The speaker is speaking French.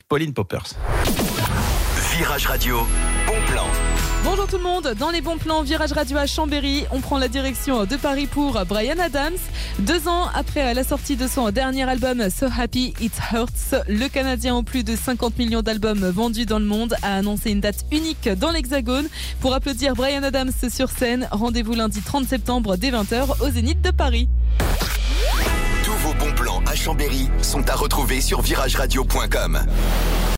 Pauline Poppers. Virage Radio, bon plan. Bonjour tout le monde, dans les bons plans, Virage Radio à Chambéry, on prend la direction de Paris pour Bryan Adams. 2 ans après la sortie de son dernier album So Happy It Hurts, le Canadien en plus de 50 millions d'albums vendus dans le monde a annoncé une date unique dans l'Hexagone. Pour applaudir Bryan Adams sur scène, rendez-vous lundi 30 septembre dès 20h au Zénith de Paris. Tous vos bons plans à Chambéry sont à retrouver sur virageradio.com.